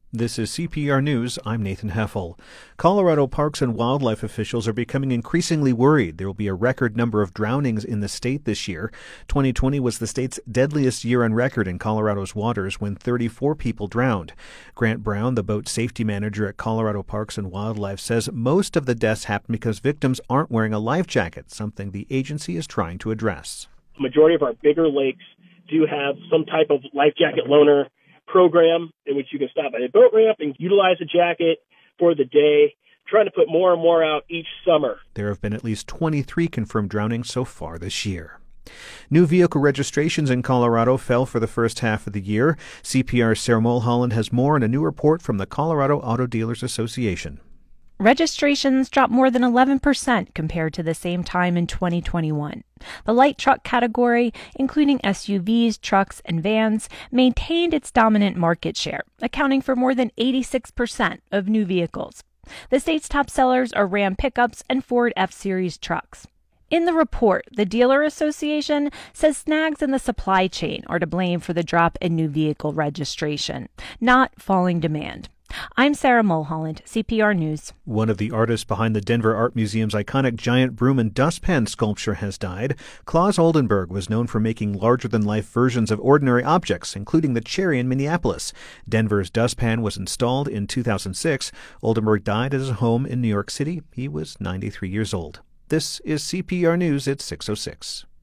This is CPR News. I'm Nathan Heffel. Colorado parks and wildlife officials are becoming increasingly worried there will be a record number of drownings in the state this year. 2020 was the state's deadliest year on record in Colorado's waters when 34 people drowned. Grant Brown, the boat safety manager at Colorado Parks and Wildlife, says most of the deaths happened because victims aren't wearing a life jacket, something the agency is trying to address. The majority of our bigger lakes do have some type of life jacket loaner program in which you can stop at a boat ramp and utilize a jacket for the day, trying to put more and more out each summer. There have been at least 23 confirmed drownings so far this year. New vehicle registrations in Colorado fell for the first half of the year. CPR's Sarah Mulholland has more in a new report from the Colorado Auto Dealers Association. Registrations dropped more than 11% compared to the same time in 2021. The light truck category, including SUVs, trucks, and vans, maintained its dominant market share, accounting for more than 86% of new vehicles. The state's top sellers are Ram pickups and Ford F-Series trucks. In the report, the Dealer Association says snags in the supply chain are to blame for the drop in new vehicle registration, not falling demand. I'm Sarah Mulholland, CPR News. One of the artists behind the Denver Art Museum's iconic giant broom and dustpan sculpture has died. Claus Oldenburg was known for making larger-than-life versions of ordinary objects, including the cherry in Minneapolis. Denver's dustpan was installed in 2006. Oldenburg died at his home in New York City. He was 93 years old. This is CPR News at 6:06.